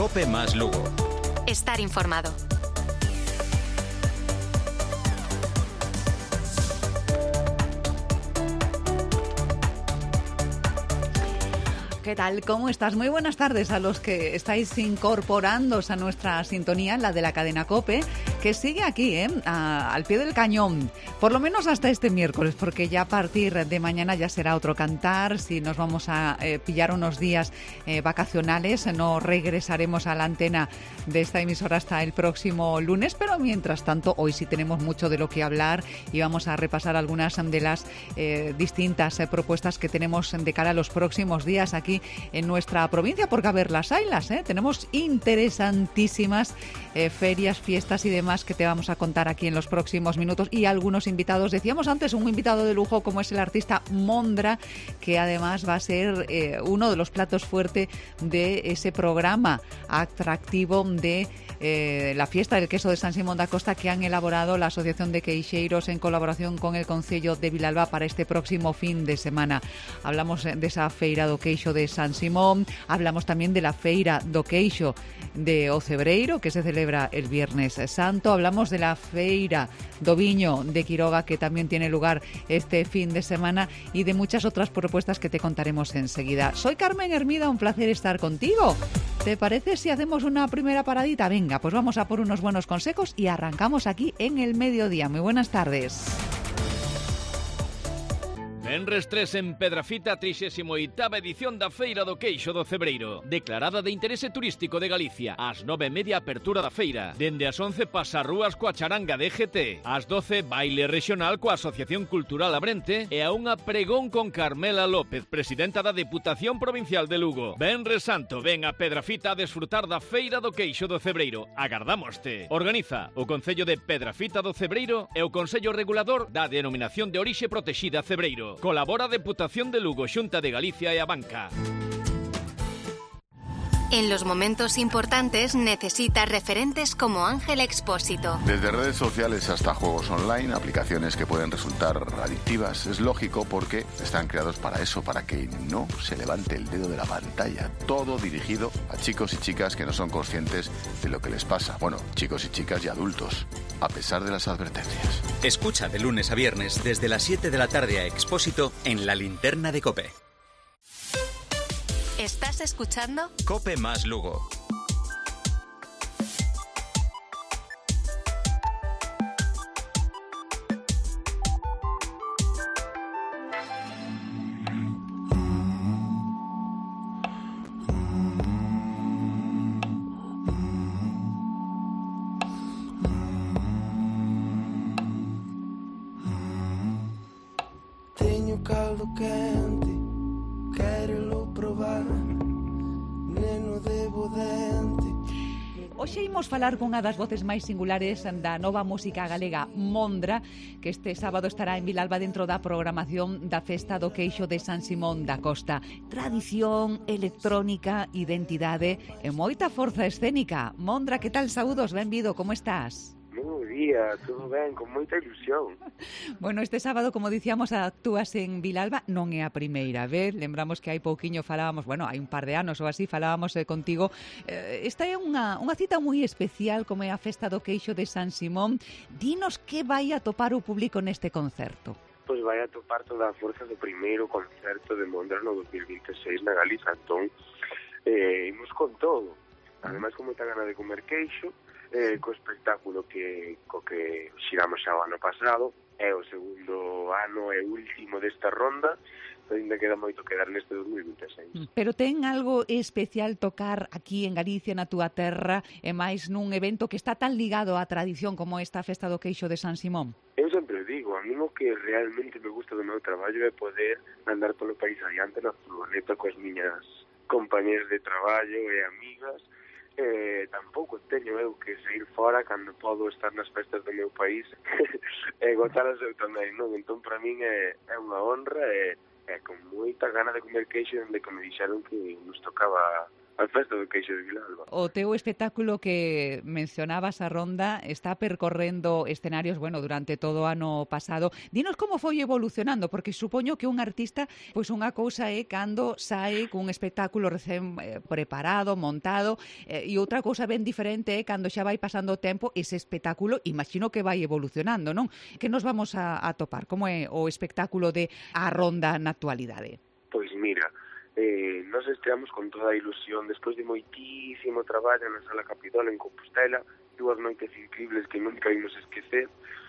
COPE más Lugo. Estar informado. ¿Qué tal? ¿Cómo estás? Muy buenas tardes a los que estáis incorporándose a nuestra sintonía, la de la cadena COPE, que sigue aquí, al pie del cañón, por lo menos hasta este miércoles, porque ya a partir de mañana ya será otro cantar. Si nos vamos a pillar unos días vacacionales, no regresaremos a la antena de esta emisora hasta el próximo lunes, pero mientras tanto, hoy sí tenemos mucho de lo que hablar y vamos a repasar algunas de las distintas propuestas que tenemos de cara a los próximos días aquí en nuestra provincia, porque a ver, las haylas, tenemos interesantísimas ferias, fiestas y demás que te vamos a contar aquí en los próximos minutos, y algunos invitados. Decíamos antes, un invitado de lujo como es el artista Mondra, que además va a ser uno de los platos fuertes de ese programa atractivo de la fiesta del queso de San Simón da Costa que han elaborado la Asociación de Queixeiros en colaboración con el Concello de Vilalba para este próximo fin de semana. Hablamos de esa feira do queixo de San Simón, hablamos también de la feira do queixo de Ocebreiro, que se celebra el Viernes Santo, hablamos de la feira do viño de Quiroga, que también tiene lugar este fin de semana, y de muchas otras propuestas que te contaremos enseguida. Soy Carmen Hermida, un placer estar contigo. ¿Te parece si hacemos una primera paradita? Venga, pues vamos a por unos buenos consejos y arrancamos aquí en el mediodía. Muy buenas tardes. Venres 3 en Pedrafita, 38ª edición da Feira do Queixo do Cebreiro, declarada de interese turístico de Galicia. Ás 9:30 apertura da feira. Dende as 11 pasarrúas coa charanga de EGT. Ás 12 baile regional coa Asociación Cultural Abrente e a unha pregón con Carmela López, presidenta da Deputación Provincial de Lugo. Venres Santo, ven a Pedrafita a desfrutar da Feira do Queixo do Cebreiro. Agardámoste. Organiza o Concello de Pedrafita do Cebreiro e o Consello Regulador da Denominación de Orixe Protexida Cebreiro. Colabora a Deputación de Lugo, Xunta de Galicia e a Banca. En los momentos importantes necesitas referentes como Ángel Expósito. Desde redes sociales hasta juegos online, aplicaciones que pueden resultar adictivas. Es lógico porque están creados para eso, para que no se levante el dedo de la pantalla. Todo dirigido a chicos y chicas que no son conscientes de lo que les pasa. Bueno, chicos y chicas y adultos, a pesar de las advertencias. Escucha de lunes a viernes desde las 7 de la tarde a Expósito en la linterna de COPE. ¿Estás escuchando? COPE más Lugo. Teño caldo quente, quérelo probar, neno debo dente. Hoxe imos falar con unha das voces máis singulares da nova música galega, Mondra, que este sábado estará en Vilalba dentro da programación da Festa do Queixo de San Simón da Costa. Tradición, electrónica, identidade e moita forza escénica. Mondra, que tal? Saúdos, benvido, como estás? Bo día, todo ben, con moita ilusión. Bueno, este sábado, como dicíamos, actúas en Vilalba, non é a primeira vez. Lembramos que hai pouquiño falábamos, bueno, hai un par de anos ou así, falábamos contigo. Esta é unha cita moi especial, como é a Festa do Queixo de San Simón. Dinos que vai a topar o público neste concerto. Pois vai a topar toda a forza do primeiro concerto de Mondra no 2026 na Galiza, entón imos con todo. Ademais, con moita gana de comer queixo, co espectáculo co que xiramos xa o ano pasado, é o segundo ano e último desta ronda, ainda queda moito que dar neste 2026. Pero ten algo especial tocar aquí en Galicia, na túa terra, e máis nun evento que está tan ligado á tradición como esta Festa do Queixo de San Simón? Eu sempre digo, a mí o que realmente me gusta do meu traballo é poder andar polo país adiante na furgoneta coas miñas compañeras de traballo e amigas. Tampouco teño eu que sair fora cando podo estar nas festas do meu país e gozalas eu tamén, non? Entón, para min é unha honra e con moita gana de comer queixo dende que me dixeron que nos tocaba a festa do queixo de Vilalba. O teu espectáculo que mencionabas a Ronda está percorrendo escenarios, bueno, durante todo o ano pasado. Dinos como foi evolucionando, porque supoño que un artista, pois unha cousa é cando sae cun espectáculo recén preparado, montado, e outra cousa ben diferente é cando xa vai pasando o tempo ese espectáculo, imagino que vai evolucionando, non? Que nos vamos a topar? Como é o espectáculo de A Ronda na actualidade? Pois mira, nos estreamos con toda a ilusión despois de moitísimo traballo na Sala Capitol en Compostela, 2 noites increíbles que nunca imos esquecer,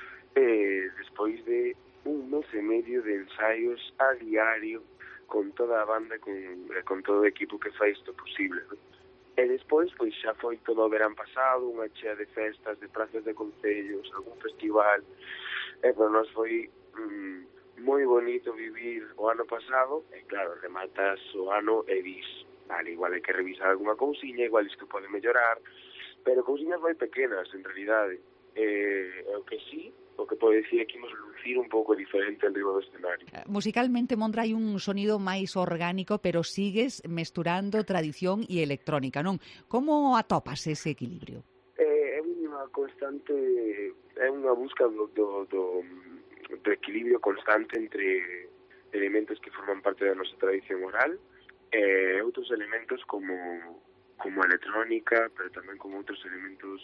despois de un mes e medio de ensaios a diario con toda a banda e con todo o equipo que fai isto posible, non? E despois, pois xa foi todo o verán pasado, unha chea de festas, de prazas de concellos, algún festival, e para nós foi moi bonito vivir o ano pasado, e claro, rematas o ano e dis, vale, igual hai que revisar alguna cousiña, igual isto pode mellorar, pero cousiñas moi pequenas, en realidade. O que sí, o que pode dicir é que imos lucir un pouco diferente en riba do escenario. Musicalmente, Mondra, hai un sonido máis orgánico, pero sigues mesturando tradición e electrónica, non? Como atopas ese equilibrio? É unha constante, é unha busca do equilibrio constante entre elementos que forman parte da nosa tradición oral e outros elementos como a electrónica, pero tamén como outros elementos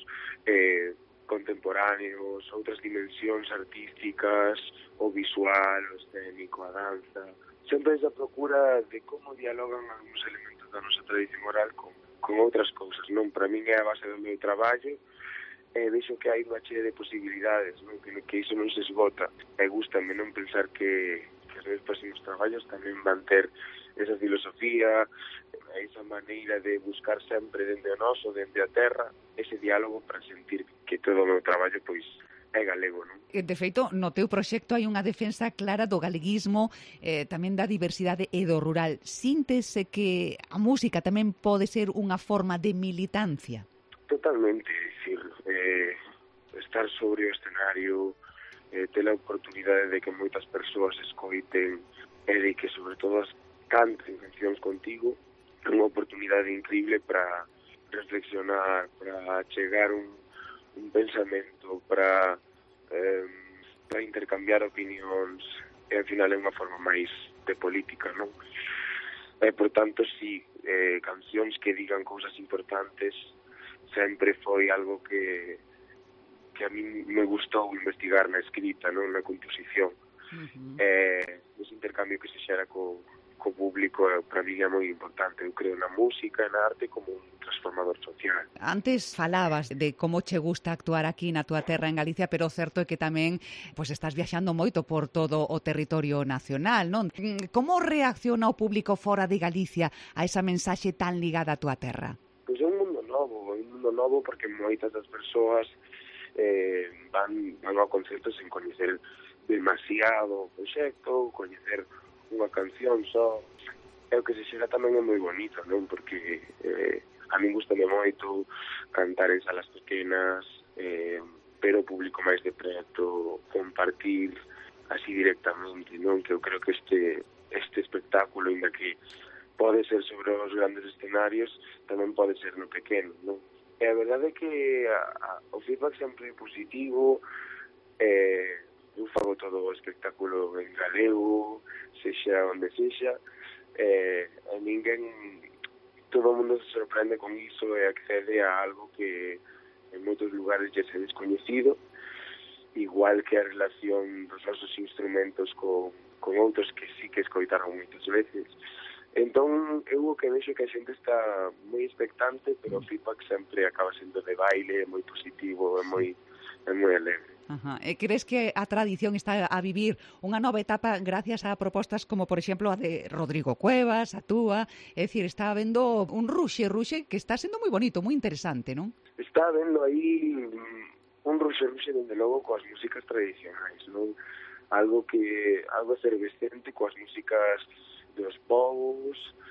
contemporáneos, outras dimensións artísticas, o visual, o escénico, a danza. Sempre esa procura de como dialogan algúns elementos da nosa tradición oral con outras cousas, non? Para min é a base do meu traballo, vexo que hai unha chea de posibilidades, non? Que iso non se esgota, e gústame non pensar que os meus próximos traballos tamén van ter esa filosofía, esa maneira de buscar sempre dende o noso, dende a terra, ese diálogo para sentir que todo o meu traballo pois é galego, non? De feito, no teu proxecto hai unha defensa clara do galeguismo, tamén da diversidade e do rural. Síntese que a música tamén pode ser unha forma de militancia? Totalmente, dicir, estar sobre o escenario, ter a oportunidade de que moitas persoas escoiten e de que sobre todo canten cancións contigo, é unha oportunidade increíble para reflexionar, para chegar un pensamento, para intercambiar opinións, e ao final é unha forma máis de política, non? E, por tanto, si, cancións que digan cousas importantes sempre foi algo que a mí me gustou investigar na escrita, non, na composición. Ese intercambio que se xera co público para mí é moi importante. Eu creo na música e na arte como un transformador social. Antes falabas de como che gusta actuar aquí na túa terra en Galicia, pero o certo é que tamén pois estás viaxando moito por todo o territorio nacional, non? Como reacciona o público fora de Galicia a esa mensaxe tan ligada á túa terra? Pois é un mundo novo porque moitas das persoas van ao concerto sen coñecer demasiado o proxecto, coñecer unha canción só. É o que se xera tamén é moi bonito, non? Porque a min gustame moito cantar en salas pequenas, pero o público máis de preto, compartir así directamente, non? Que eu creo que este espectáculo, ainda que pode ser sobre os grandes escenarios, tamén pode ser no pequeno, non? E a verdade é que o feedback sempre é positivo, eu fago todo o espectáculo en galego, sexa onde sexa, e todo o mundo se sorprende con iso e accede a algo que en moitos lugares já se descoñecido, igual que a relación dos nosos instrumentos con outros que sí que escoitaron moitas veces. Entón, eu o que vexo que a xente está moi expectante, pero o feedback sempre acaba sendo de baile, moi positivo, é moi alegre. Ajá. E crees que a tradición está a vivir unha nova etapa gracias a propostas como, por exemplo, a de Rodrigo Cuevas, a túa? É dicir, está habendo un ruxe que está sendo moi bonito, moi interesante, non? Está habendo aí un ruxe dende logo coas músicas tradicionais, non? Algo efervescente coas músicas dos povos,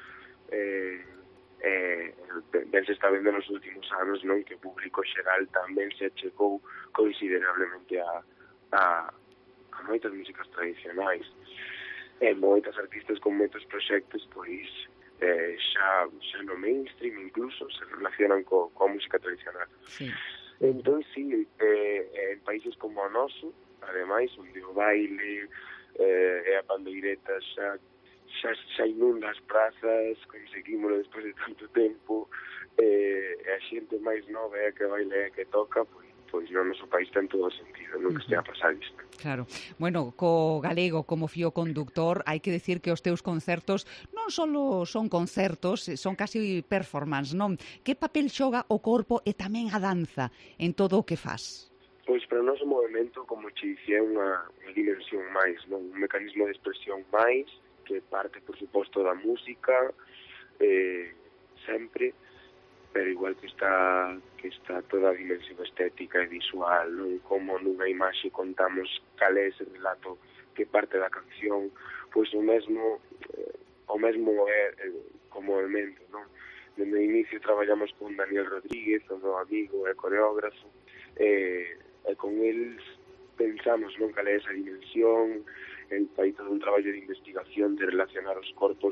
ben se está vendo nos últimos anos, non, que o público xeral tamén se achegou considerablemente a moitas músicas tradicionais, e moitas artistas con moitos proxectos pois xa no mainstream incluso se relacionan coa música tradicional. Sí. Entón, sí, en países como o noso, ademais, onde o baile e a pandeireta xa inunda as prazas, conseguímoslo despois de tanto tempo, e a xente máis nova é a que baile e que toca, pois no noso país ten todo o sentido, non que estea a pasar isto. Claro. Bueno, co galego como fío conductor, hai que decir que os teus concertos non só son concertos, son casi performance, non? Que papel xoga o corpo e tamén a danza en todo o que fas? Pois para o noso movimento, como che dicía, é unha dimensión máis, non? Un mecanismo de expresión máis, que parte, por suposto, da música, sempre, pero igual que está toda a dimensión estética e visual, non? Como nunha imaxe contamos cal é ese relato que parte da canción, pois o mesmo é como elemento, non? Dende o inicio traballamos con Daniel Rodríguez, o meu amigo e coreógrafo, e con eles pensamos non cal é esa dimensión, el fai todo un traballo de investigación de relacionar os corpos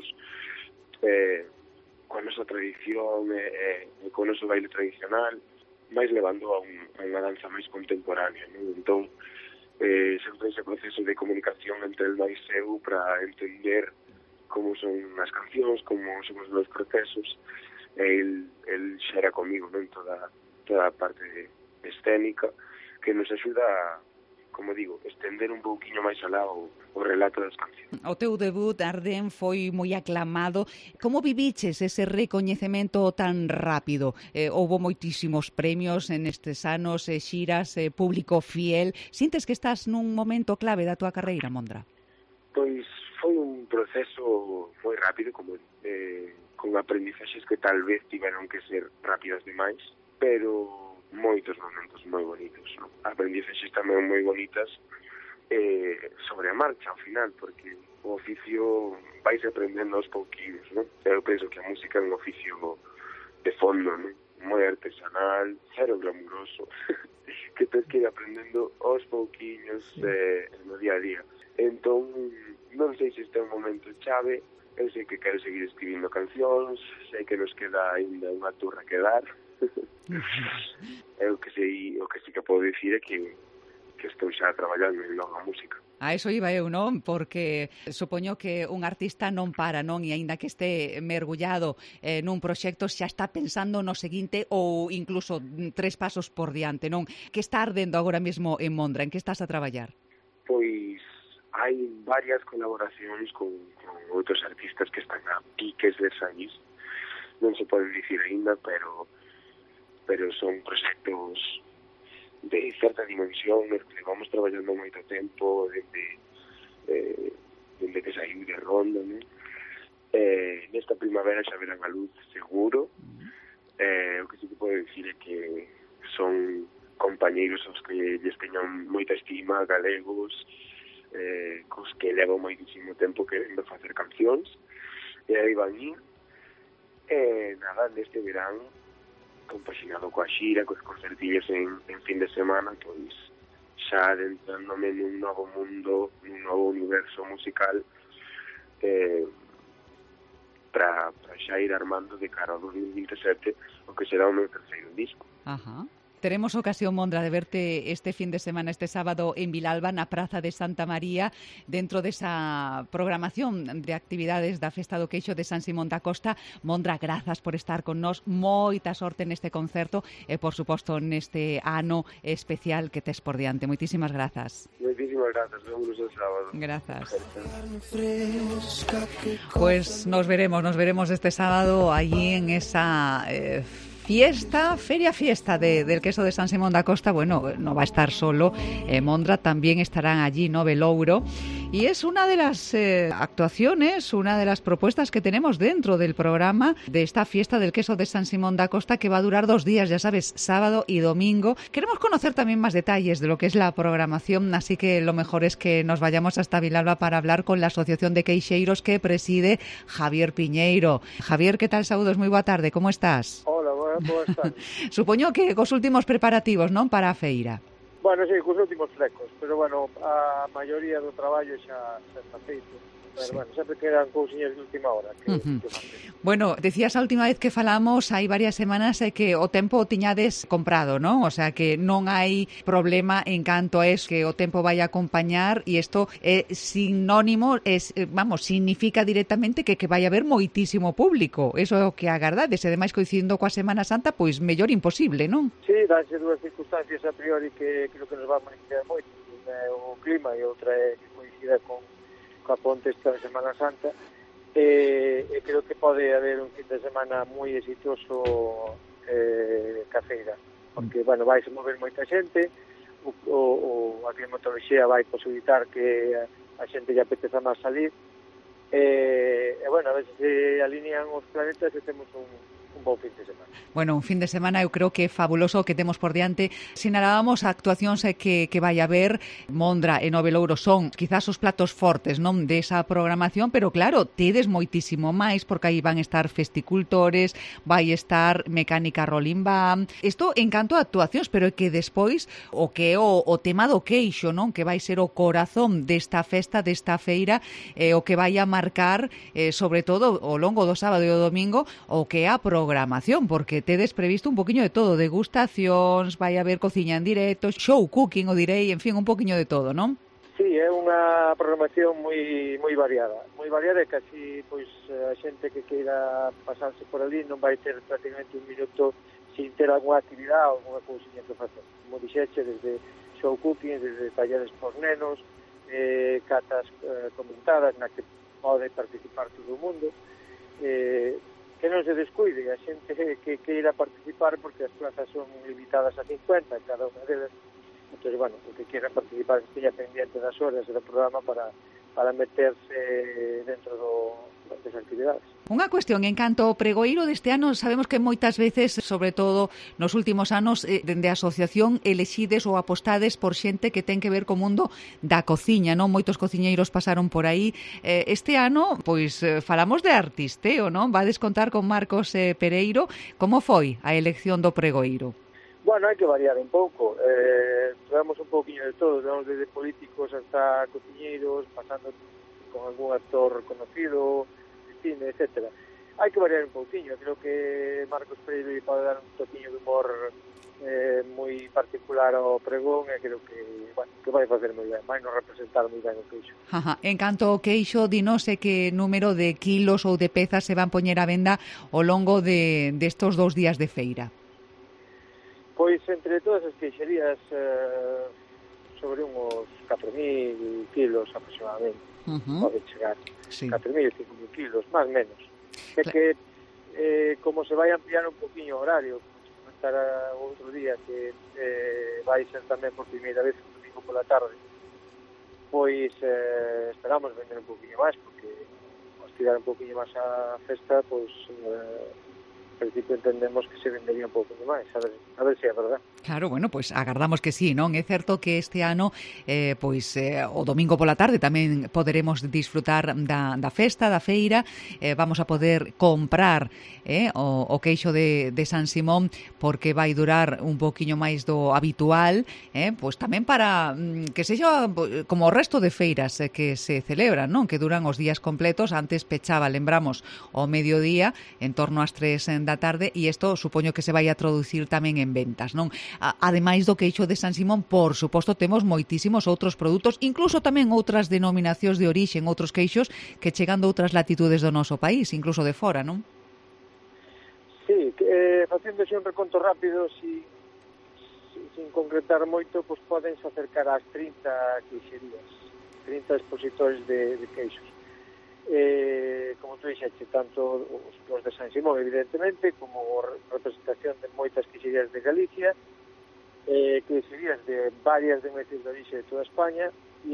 coa nosa tradición e co noso baile tradicional, máis levando a unha danza máis contemporánea, non? Entón, sempre ese proceso de comunicación entre el máis eu para entender como son as cancións, como son os meus procesos, e el xera comigo, non? Toda a parte escénica que nos axuda a, como digo, estender un pouquiño máis alá o relato das cancións. O teu debut, Arden, foi moi aclamado. Como viviches ese recoñecemento tan rápido? Houbo moitísimos premios en estes anos, xiras, público fiel. Sintes que estás nun momento clave da túa carreira, Mondra? Pois foi un proceso moi rápido, como con aprendizaxes que tal vez tiveron que ser rápidas demais, pero moitos momentos moi bonitos, non? Aprendizaxes tamén moi bonitas sobre a marcha, ao final, porque o oficio vais aprendendo aos pouquinhos, non? Eu penso que a música é un oficio de fondo, non? Moi artesanal, cero glamuroso, que tens que ir aprendendo aos pouquinhos no día a día. Entón, non sei se este é un momento chave, eu sei que quero seguir escribindo cancións, sei que nos queda ainda unha turra que dar. O que sí que podo dicir é que estou xa traballando en nova música. A eso iba eu, non? Porque supoño que un artista non para, non? E aínda que este mergullado nun proxecto xa está pensando no seguinte ou incluso 3 pasos por diante, non? Que está ardendo agora mesmo en Mondra? En que estás a traballar? Pois hai varias colaboracións con outros artistas que están a piques de saís. Non se pode dicir aínda, pero son proxectos de certa dimensión nos que vamos traballando moito tempo dende que saiu de Ronda, non? Nesta primavera xa verán a luz seguro. O que sí que podo dicir é que son compañeiros aos que lles teñan moita estima, galegos, cos que levo moitísimo tempo querendo facer cancións, e aí van ir. Nada, neste verán, compaxinado coa xira, cos concertillos en fin de semana, pois xa adentrándome nun novo mundo, nun novo universo musical, para xa ir armando de cara ao 2027 o que será o meu terceiro disco. Ajá. Teremos ocasión, Mondra, de verte este fin de semana, este sábado, en Vilalba, na Praza de Santa María, dentro desa programación de actividades da Festa do Queixo de San Simón da Costa. Mondra, grazas por estar con nós, moita sorte neste concerto e, por suposto, neste ano especial que tes por diante. Moitísimas grazas. Moitísimas grazas, vemos el sábado. Grazas. Pues nos veremos este sábado allí en esa feria del queso de San Simón da Costa. Bueno, no va a estar solo Mondra, también estarán allí, ¿no? Belouro. Y es una de las actuaciones, una de las propuestas que tenemos dentro del programa de esta fiesta del queso de San Simón da Costa, que va a durar 2 días, ya sabes, sábado y domingo. Queremos conocer también más detalles de lo que es la programación, así que lo mejor es que nos vayamos hasta Vilalba para hablar con la Asociación de Queixeiros que preside Javier Piñeiro. Javier, ¿qué tal? Saúdos, moi boa tarde, como estás? Hola, boas tardes. Supoño que cos últimos preparativos, non, para a feira. Bueno, sí, cos últimos flecos, pero bueno, a maioría do traballo xa está feito. Pero, sí. bueno, sempre quedan cousiñas de última hora que Bueno, decías a última vez que falamos hai varias semanas que o tempo o tiñades comprado, non? O sea, que non hai problema en canto a eso, que o tempo vai a acompañar e isto é sinónimo, significa directamente que vai haber moitísimo público. Eso é o que agardades, e ademais coincidindo coa Semana Santa, pois mellor imposible, non? Sí, danse dúas circunstancias a priori que creo que nos van a beneficiar moito. Unha é o clima e outra é que coincida coa ponte esta de Semana Santa. E creo que pode haber un fin de semana moi exitoso ca feira, porque, bueno, vai se mover moita xente, a climatoloxía vai posibilitar que a xente lle apeteza máis salir, e, bueno, a ver se alinean os planetas e temos un bon fin de semana. Bueno, un fin de semana eu creo que é fabuloso o que temos por diante. Sinalábamos actuacións que vai haber. Mondra e Novelouro son quizás os platos fortes, non, desa programación, pero claro, tedes moitísimo máis, porque aí van estar festicultores, vai estar Mecánica Rolling Band. Isto en canto a actuacións, pero é que despois o que é o tema do queixo, non, que vai ser o corazón desta festa, desta feira, o que vai a marcar, sobre todo ao longo do sábado e o domingo, o que é a programación, porque tedes previsto un poquinho de todo, degustacións, vai haber cociña en directo, show cooking, o direi, en fin, un poquinho de todo, non? Sí, é unha programación moi variada e casi pois a xente que queira pasarse por ali non vai ter prácticamente un minuto sin ter algunha actividade ou alguna cousiña que facer. Como dixeche, desde show cooking, desde talleres por nenos, catas comentadas na que pode participar todo o mundo, que non se descuide a xente que queira participar, porque as plazas son limitadas a 50 cada unha delas. Entón, bueno, o que queira participar que esteja pendiente das horas do programa para meterse dentro das actividades. Unha cuestión, en canto ao pregoeiro deste ano, sabemos que moitas veces, sobre todo nos últimos anos, dende a asociación elexides ou apostades por xente que ten que ver co mundo da cociña, non? Moitos cociñeiros pasaron por aí. Este ano, pois, falamos de artisteo, non? Vades contar con Marcos Pereiro. Como foi a elección do pregoeiro? Bueno, hai que variar un pouco. Tivemos un pouquinho de todo, tivemos desde políticos hasta cociñeiros, pasando con algún actor conocido, cine, etcétera. Hai que variar un pouquinho. Creo que Marcos Pereiro pode dar un toquiño de humor moi particular ao pregón, e creo que, bueno, que vai facer moi ben, vai nos representar moi ben o queixo. En canto ao queixo, dinos que número de kilos ou de pezas se van poñer a venda ao longo destos 2 días de feira. Pois entre todas as queixerías sobre uns 4.000 kilos aproximadamente. Pode chegar, sí. 4.000, 5.000 kilos, máis menos. É que, como se vai ampliar un poquinho o horario, como comentara outro día, que vai ser tamén por primeira vez un domingo pola tarde, pois esperamos vender un poquinho máis, porque ao estirar un poquinho máis a festa, pois en principio entendemos que se vendería un pouco máis, a ver se é verdade. Claro, bueno, pois agardamos que sí, non? É certo que este ano, o domingo pola tarde tamén poderemos disfrutar da festa, da feira, vamos a poder comprar o queixo de San Simón, porque vai durar un poquinho máis do habitual, pois tamén para que sexa como o resto de feiras que se celebran, non? Que duran os días completos. Antes pechaba, lembramos, ao mediodía, en torno ás 3 da tarde, e isto supoño que se vai a traducir tamén en ventas, non? Ademais do queixo de San Simón, por suposto, temos moitísimos outros produtos, incluso tamén outras denominacións de orixen, outros queixos que chegan de outras latitudes do noso país, incluso de fora, non? Sí, facendo un reconto rápido, sin concretar moito, pois podense acercar ás 30 queixerías, 30 expositores de queixos. Como tú dixeste, tanto os de San Simón, evidentemente, como representación de moitas queixerías de Galicia, queixerías de varias denominacións de orixe de toda España,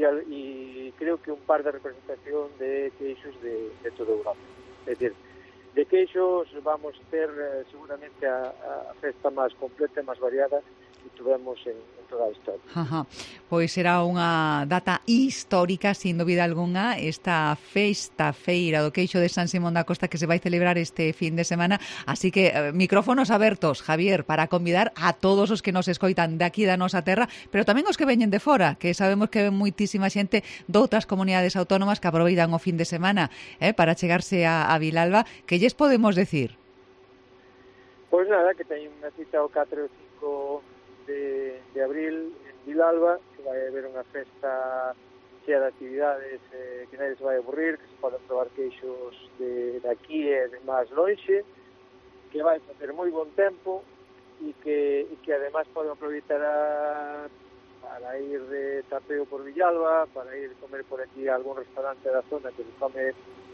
e creo que un par de representación de queixos de toda Europa. É dicir, de queixos vamos ter seguramente a festa máis completa e máis variada que tuvemos en toda a historia. Ajá. Pois será unha data histórica, sin dúbida algunha, esta feira do queixo de San Simón da Costa que se vai celebrar este fin de semana. Así que micrófonos abertos, Javier, para convidar a todos os que nos escoitan de aquí da nosa terra, pero tamén os que veñen de fora, que sabemos que ven moitísima xente doutras comunidades autónomas que aproveitan o fin de semana para chegarse a Vilalba. Que lles podemos decir? Pois nada, que teñen unha cita o 4 e 5 de abril en Vilalba, que vai haber unha festa chea de actividades que nadie se vai aburrir, que se poden probar queixos de aquí e de máis lonxe, que vai facer moi bon tempo e que además poden aproveitar para ir de tapeo por Villalba, para ir comer por aquí a algún restaurante da zona que se come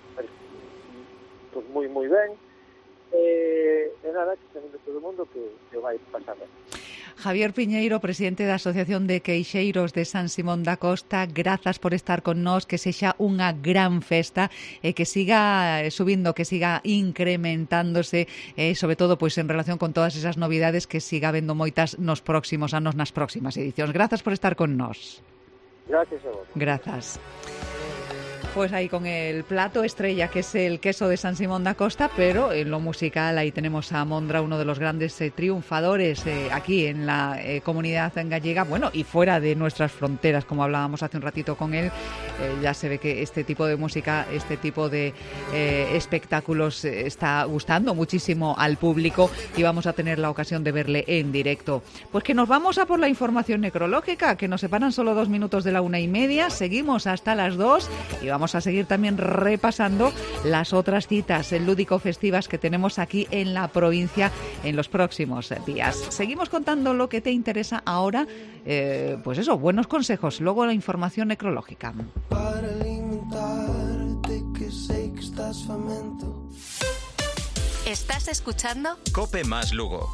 pues moi moi ben. E nada, que se anime todo o mundo que vai pasar ben. Javier Piñeiro, presidente da Asociación de Queixeiros de San Simón da Costa, grazas por estar con nós, que sexa unha gran festa e que siga subindo, que siga incrementándose, sobre todo pois en relación con todas esas novidades, que siga habendo moitas nos próximos anos, nas próximas edicións. Grazas por estar con nós. Gracias a vos. Grazas. Pues ahí con el plato estrella, que es el queso de San Simón da Costa, pero en lo musical ahí tenemos a Mondra, uno de los grandes triunfadores aquí en la comunidad gallega, bueno, y fuera de nuestras fronteras, como hablábamos hace un ratito con él. Ya se ve que este tipo de música, este tipo de espectáculos está gustando muchísimo al público y vamos a tener la ocasión de verle en directo. Pues que nos vamos a por la información necrológica, que nos separan solo 2 minutos de la 1:30, seguimos hasta las 2 y vamos a seguir también repasando las otras citas lúdico-festivas que tenemos aquí en la provincia en los próximos días. Seguimos contando lo que te interesa ahora, pues eso, buenos consejos, luego la información necrológica. Para alimentarte, que sé que estás famento. ¿Estás escuchando? Cope más Lugo.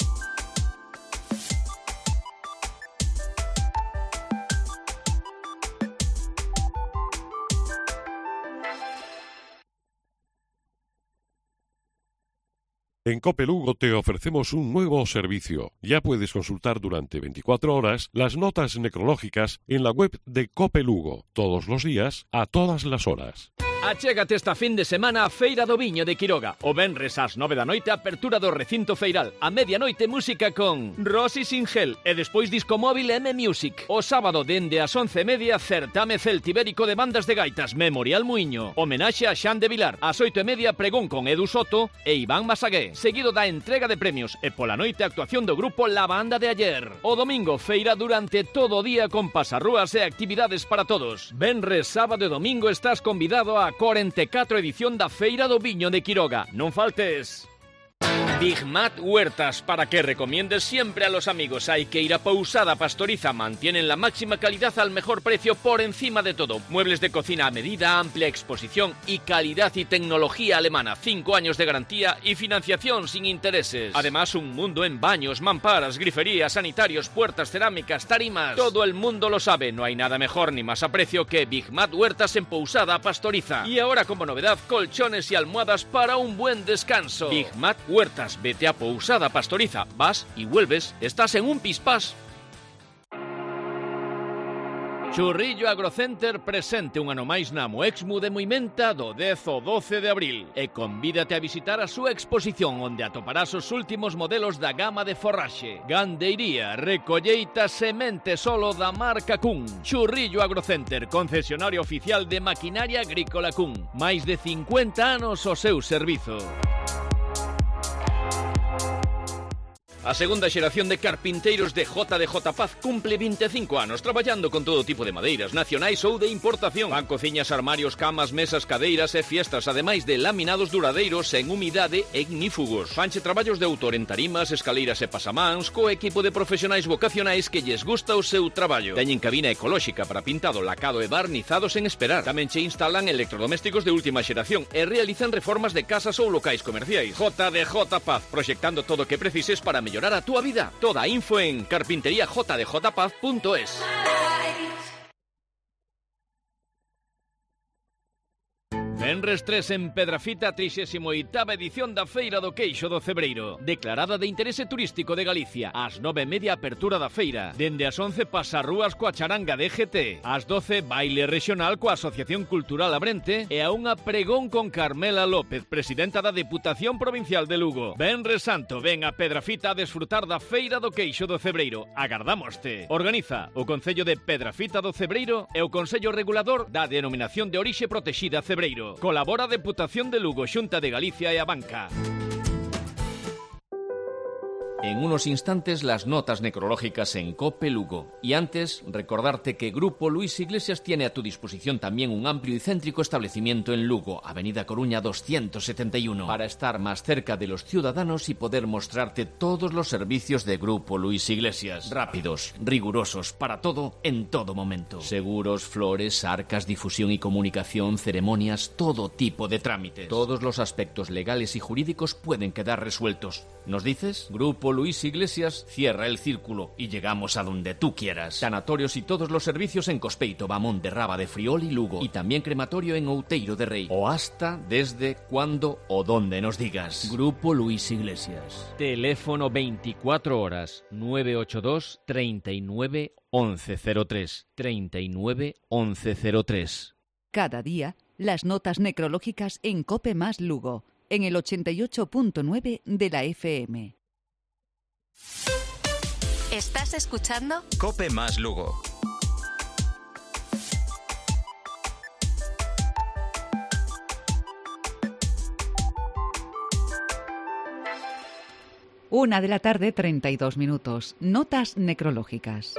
En Cope Lugo te ofrecemos un nuevo servicio. Ya puedes consultar durante 24 horas las notas necrológicas en la web de Cope Lugo, todos los días, a todas las horas. Achégate esta fin de semana a Feira do Viño de Quiroga. O venres ás 9 da noite, apertura do recinto feiral. A medianoite, música con Rosy Singel e despois disco móvil M Music. O sábado, dende as 11:30, certame celtibérico de bandas de gaitas, Memorial Muiño. Homenaxe a Xan de Vilar. Ás 8:30, pregón con Edu Soto e Iván Masagué. Seguido da entrega de premios e pola noite, actuación do grupo La Banda de Ayer. O domingo, feira durante todo o día con pasarrúas e actividades para todos. Venres, sábado e domingo estás convidado a 44 edición da Feira do Viño de Quiroga. Non faltes. Big Mat Huertas, para que recomiendes siempre a los amigos. Hay que ir a Pousada Pastoriza. Mantienen la máxima calidad al mejor precio por encima de todo. Muebles de cocina a medida, amplia exposición y calidad y tecnología alemana. 5 años de garantía y financiación sin intereses. Además, un mundo en baños, mamparas, griferías, sanitarios, puertas, cerámicas, tarimas. Todo el mundo lo sabe. No hay nada mejor ni más a precio que Big Mat Huertas en Pousada Pastoriza. Y ahora, como novedad, colchones y almohadas para un buen descanso. Big Mat Huertas. Vete a Pousada Pastoriza, vas y vuelves, estás en un pispás. Churrillo Agrocenter presente un ano máis na Moexmu de Moimenta do 10 ao 12 de abril e convídate a visitar a súa exposición onde atoparás os últimos modelos da gama de forraxe, gandeiría, recolleita, semente solo da marca Kun. Churrillo Agrocenter, concesionario oficial de maquinaria agrícola Kun. Máis de 50 anos ao seu servizo. A segunda xeración de carpinteiros de JDJ Paz cumple 25 anos traballando con todo tipo de madeiras nacionais ou de importación. Van cociñas, armarios, camas, mesas, cadeiras e fiestas, ademais de laminados duradeiros en humidade e ignífugos. Fanche traballos de autor en tarimas, escaleiras e pasamáns co equipo de profesionais vocacionais que lles gusta o seu traballo. Teñen cabina ecolóxica para pintado, lacado e barnizado sen esperar. Tamén che instalan electrodomésticos de última xeración e realizan reformas de casas ou locais comerciais. JDJ Paz, proxectando todo o que precises para mellorar a túa vida. Toda a info en carpinteriajdpaz.es. Venres 3 en Pedrafita, 38ª edición da Feira do Queixo do Cebreiro. Declarada de interese turístico de Galicia. Ás 9:30 apertura da feira. Dende as 11 pasarrúas coa charanga de GT. Ás 12 baile regional coa Asociación Cultural Abrente e a unha pregón con Carmela López, presidenta da Deputación Provincial de Lugo. Venres Santo, ven a Pedrafita a desfrutar da Feira do Queixo do Cebreiro. Agardámoste. Organiza o Concello de Pedrafita do Cebreiro e o Consello Regulador da Denominación de Orixe Protexida Cebreiro. Colabora a Deputación de Lugo, Xunta de Galicia e a Banca. En unos instantes las notas necrológicas en COPE Lugo. Y antes, recordarte que Grupo Luis Iglesias tiene a tu disposición también un amplio y céntrico establecimiento en Lugo, Avenida Coruña 271, para estar más cerca de los ciudadanos y poder mostrarte todos los servicios de Grupo Luis Iglesias. Rápidos, rigurosos, para todo, en todo momento. Seguros, flores, arcas, difusión y comunicación, ceremonias, todo tipo de trámites. Todos los aspectos legales y jurídicos pueden quedar resueltos. ¿Nos dices? Grupo Luis Iglesias cierra el círculo y llegamos a donde tú quieras. Sanatorios y todos los servicios en Cospeito, Bamón de Raba de Friol y Lugo. Y también crematorio en Outeiro de Rei. O hasta, desde, cuando o donde nos digas. Grupo Luis Iglesias. Teléfono 24 horas 982 39 1103. 39 1103. Cada día, las notas necrológicas en COPE más Lugo, en el 88.9 de la FM. ¿Estás escuchando? COPE más Lugo. Una de la tarde, 32 minutos. Notas necrológicas.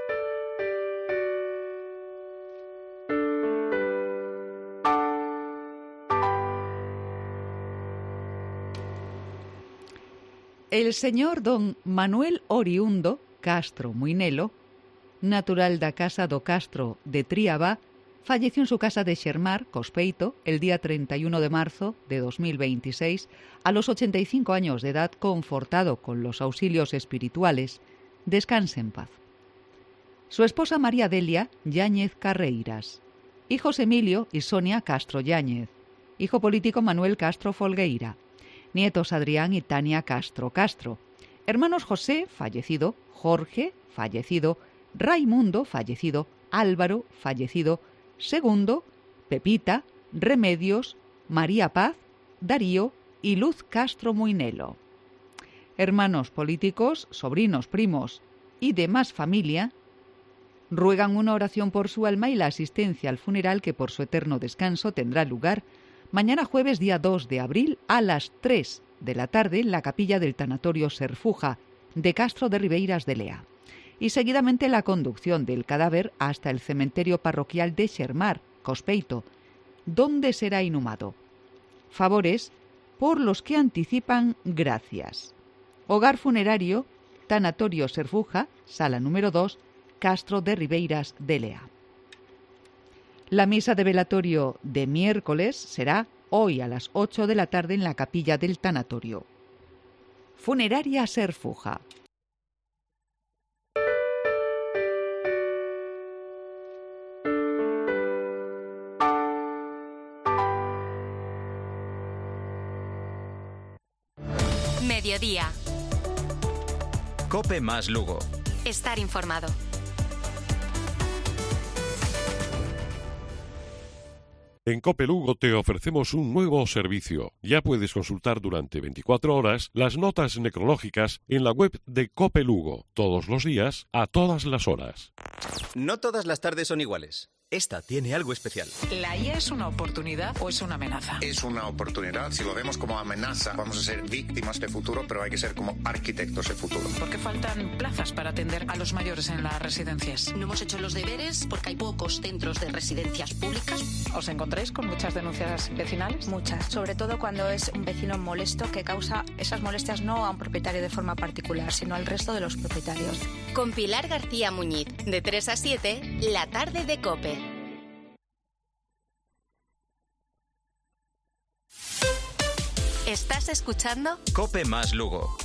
El señor don Manuel Oriundo Castro Muinelo, natural da casa do Castro de Tríaba, falleció en su casa de Xermar, Cospeito, el día 31 de marzo de 2026, a los 85 años de edad, confortado con los auxilios espirituales. Descanse en paz. Su esposa María Delia Yáñez Carreiras, hijos Emilio y Sonia Castro Yáñez, hijo político Manuel Castro Folgueira, nietos Adrián y Tania Castro Castro, hermanos José, fallecido, Jorge, fallecido, Raimundo, fallecido, Álvaro, fallecido, Segundo, Pepita, Remedios, María Paz, Darío y Luz Castro Muinelo. Hermanos políticos, sobrinos, primos y demás familia ruegan una oración por su alma y la asistencia al funeral que por su eterno descanso tendrá lugar mañana jueves día 2 de abril a las 3 de la tarde en la capilla del tanatorio Serfuja de Castro de Ribeiras de Lea. Y seguidamente la conducción del cadáver hasta el cementerio parroquial de Xermar, Cospeito, donde será inhumado. Favores por los que anticipan gracias. Hogar funerario, tanatorio Serfuja, sala número 2, Castro de Ribeiras de Lea. La misa de velatorio de miércoles será hoy a las 8 de la tarde en la capilla del tanatorio. Funeraria Serfuja. Mediodía. COPE más Lugo. Estar informado. En COPE Lugo te ofrecemos un nuevo servicio. Ya puedes consultar durante 24 horas las notas necrológicas en la web de COPE Lugo, todos los días, a todas las horas. No todas las tardes son iguales. Esta tiene algo especial. ¿La IA es una oportunidad o es una amenaza? Es una oportunidad. Si lo vemos como amenaza, vamos a ser víctimas de futuro, pero hay que ser como arquitectos de futuro. ¿Por qué faltan plazas para atender a los mayores en las residencias? No hemos hecho los deberes porque hay pocos centros de residencias públicas. ¿Os encontráis con muchas denuncias vecinales? Muchas, sobre todo cuando es un vecino molesto que causa esas molestias no a un propietario de forma particular, sino al resto de los propietarios. Con Pilar García Muñiz, de 3 a 7, la tarde de COPE. ¿Estás escuchando? COPE más Lugo.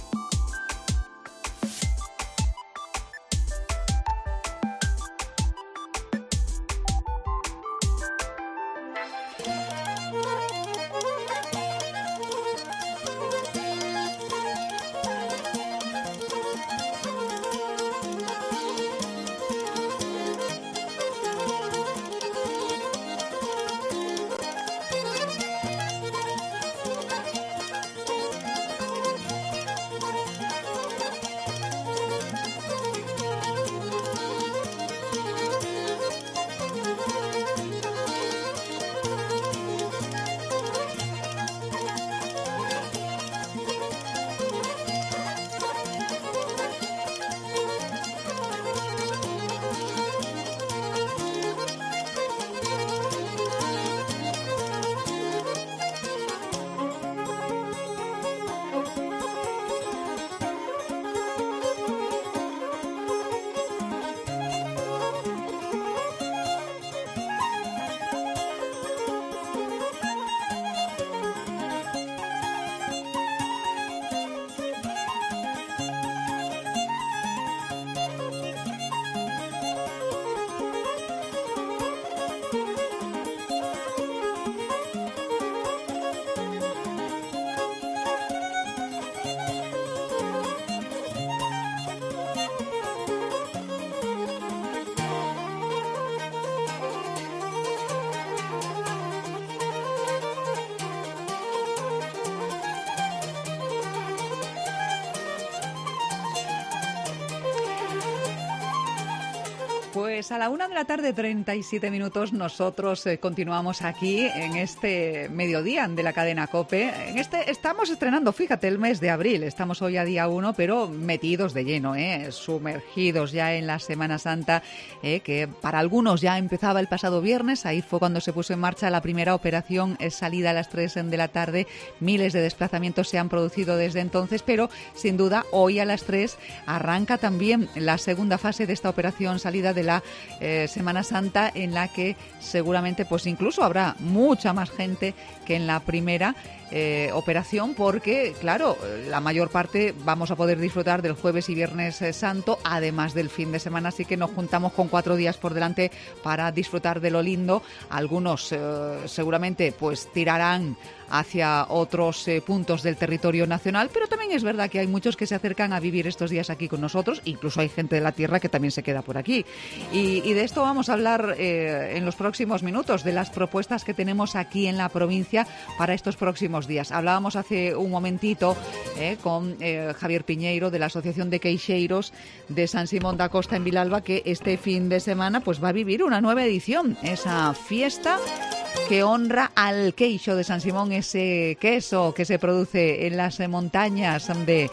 Pues a la 1:37 p.m. nosotros continuamos aquí en este mediodía de la cadena COPE. Estamos estrenando, fíjate, el mes de abril. Estamos hoy a día 1, pero metidos de lleno, sumergidos ya en la Semana Santa, que para algunos ya empezaba el pasado viernes. Ahí fue cuando se puso en marcha la primera operación salida a las 3 de la tarde. Miles de desplazamientos se han producido desde entonces, pero sin duda hoy a las 3 arranca también la segunda fase de esta operación salida de la Semana Santa, en la que seguramente pues incluso habrá mucha más gente que en la primera operación, porque claro, la mayor parte vamos a poder disfrutar del jueves y viernes santo, además del fin de semana, así que nos juntamos con 4 días por delante para disfrutar de lo lindo. Algunos seguramente pues tirarán hacia otros puntos del territorio nacional, pero también es verdad que hay muchos que se acercan a vivir estos días aquí con nosotros, incluso hay gente de la tierra que también se queda por aquí. Y de esto vamos a hablar en los próximos minutos, de las propuestas que tenemos aquí en la provincia para estos próximos días. Hablábamos hace un momentito con Javier Piñeiro de la Asociación de Queixeiros de San Simón da Costa en Vilalba, que este fin de semana pues va a vivir una nueva edición, esa fiesta que honra al queixo de San Simón, ese queso que se produce en las montañas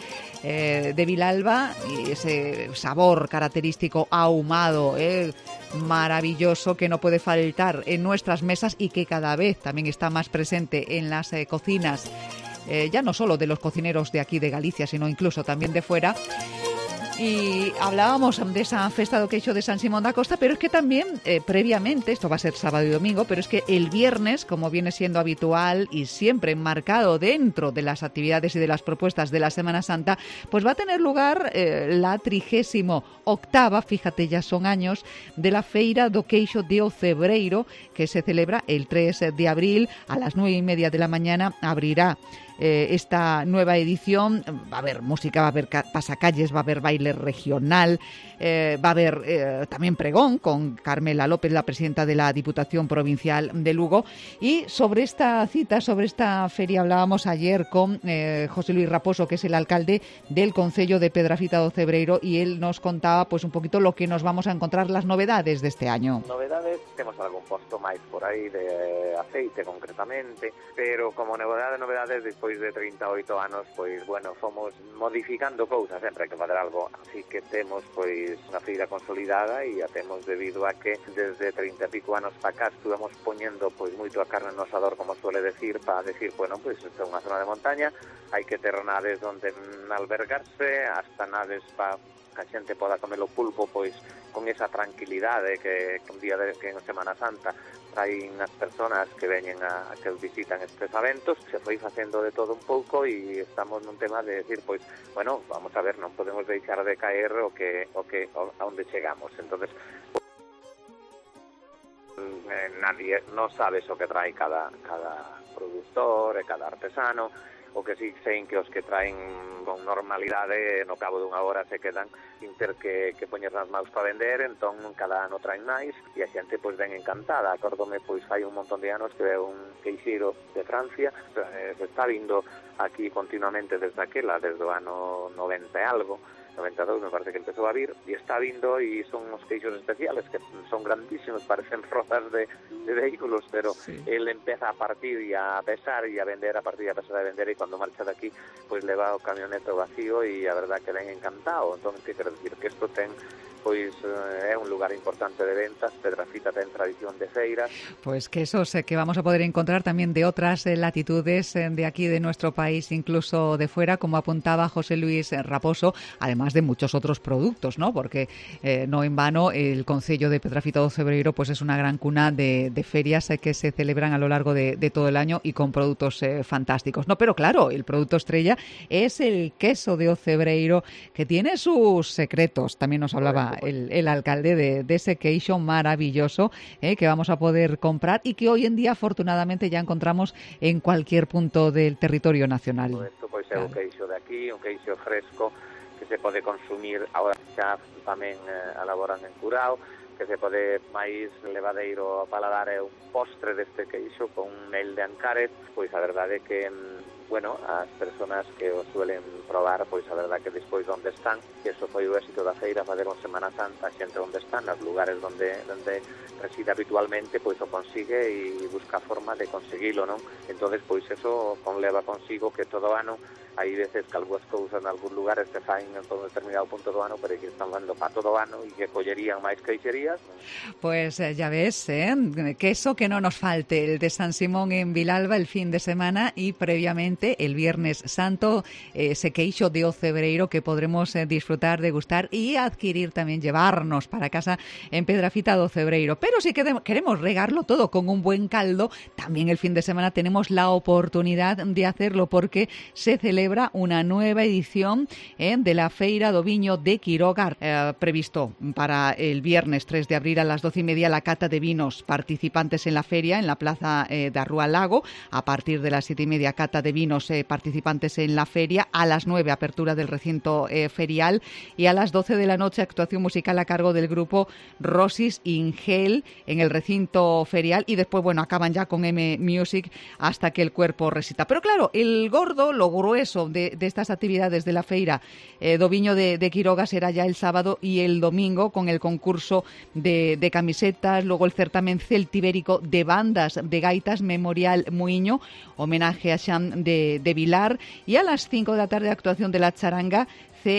de Vilalba, y ese sabor característico ahumado, maravilloso, que no puede faltar en nuestras mesas y que cada vez también está más presente en las cocinas, ya no solo de los cocineros de aquí de Galicia, sino incluso también de fuera. Y hablábamos de esa festa do queixo de San Simón da Costa, pero es que también previamente, esto va a ser sábado y domingo, pero es que el viernes, como viene siendo habitual y siempre enmarcado dentro de las actividades y de las propuestas de la Semana Santa, pues va a tener lugar la 38ª, fíjate, ya son años, de la Feira do Queixo de Ocebreiro, que se celebra el 3 de abril a las 9:30 de la mañana. Abrirá esta nueva edición. Va a haber música, va a haber pasacalles, va a haber baile regional, va a haber también pregón con Carmela López, la presidenta de la Diputación Provincial de Lugo. Y sobre esta cita, sobre esta feria, hablábamos ayer con José Luis Raposo, que es el alcalde del Concello de Pedrafita do Cebreiro, y él nos contaba pues un poquito lo que nos vamos a encontrar, las novedades de este año. Novedades, temos algún posto máis por aí de aceite concretamente, pero como novedades despois de 38 anos, pois, bueno, fomos modificando cousas, sempre hai que fazer algo, así que temos, pois, unha feira consolidada e a temos debido a que desde 30 e pico anos para cá estuvemos poñendo, pois, moito a carne no asador, como suele decir, para decir, bueno, pois, esta é unha zona de montaña, hai que ter nades onde albergarse, hasta nades para que a xente poda comer o pulpo, pois, con esa tranquilidade que un día que en Semana Santa hai as persoas que veñen a que visitan estes eventos. Se foi facendo de todo un pouco e estamos nun tema de decir, pois, bueno, vamos a ver, non podemos deixar de caer a onde chegamos. Entonces, nadie non sabe o que trae cada produtor e cada artesano. O que sí sei que os que traen con normalidade no cabo dunha hora se quedan sin ter que poñer nas maus para vender, entón cada ano traen máis e a xente pois ven encantada. Acórdome, pois hai un montón de anos que é un queixeiro de Francia, se está vindo aquí continuamente desde o ano 90 e algo, 92 me parece que empezou a vir, e está vindo, e son uns queixos especiales que son grandísimos, parecen rodas de vehículos, pero sí. Él empeza a partir e a pesar e a vender, a partir e a pesar de vender, e cando marcha de aquí, pois leva o camioneto vacío e a verdad que ven encantado. Entón, que quero dicir que isto ten, pois é un lugar importante de ventas. Pedrafita ten tradición de feiras. Pues quesos que vamos a poder encontrar también de otras latitudes de aquí de nuestro país, incluso de fuera, como apuntaba José Luis Raposo, además de muchos otros productos, ¿no? Porque no en vano el Concello de Pedrafita do Cebreiro pues es una gran cuna de ferias que se celebran a lo largo de todo el año y con productos fantásticos, ¿no? Pero claro, el producto estrella es el queso de Ocebreiro, que tiene sus secretos. También nos hablaba el alcalde de ese queixo maravilloso que vamos a poder comprar y que hoy en día afortunadamente ya encontramos en cualquier punto del territorio nacional. Isto pois é o queixo de aquí, un queixo fresco que se pode consumir agora xa tamén elaboran en curao, que se pode máis levadeiro ao paladar, é un postre deste queixo con mel de Ancaret. Pois a verdade é que bueno, as persoas que o suelen probar, pois a verdad que despois onde están, que eso foi o éxito da feira, fazer unha Semana Santa, a xente onde están, nos lugares donde reside habitualmente, pois o consigue e busca a forma de conseguilo, non? Entonces, pois eso conleva consigo que todo ano hai veces que algunhas cousas en algúns lugares se faen en todo determinado punto do ano, pero que están dando para todo o ano e que collerían máis queixerías. Pues ya ves, queso que no nos falte, el de San Simón en Vilalba el fin de semana y previamente el Viernes Santo, ese queixo de o cebreiro que podremos disfrutar, degustar y adquirir también, llevarnos para casa en Pedrafita do Cebreiro. Pero si queremos regarlo todo con un buen caldo, también el fin de semana tenemos la oportunidad de hacerlo porque se celebra una nueva edición de la Feira do Viño de Quiroga, previsto para el viernes 3 de abril a las 12:30 la cata de vinos participantes en la feria en la plaza de Arrúa Lago, a partir de las 7:30 cata de vinos participantes en la feria, a las 9 apertura del recinto ferial y a las 12 de la noche actuación musical a cargo del grupo Rosis Ingel en el recinto ferial y después, bueno, acaban ya con M Music hasta que el cuerpo resista. Pero claro, el gordo, lo grueso de estas actividades de la feira do Viño de Quiroga será ya el sábado y el domingo con el concurso de camisetas, luego el certamen celtibérico de bandas de gaitas Memorial Muiño, homenaje a Xan de Vilar, y a las 5 de la tarde actuación de la charanga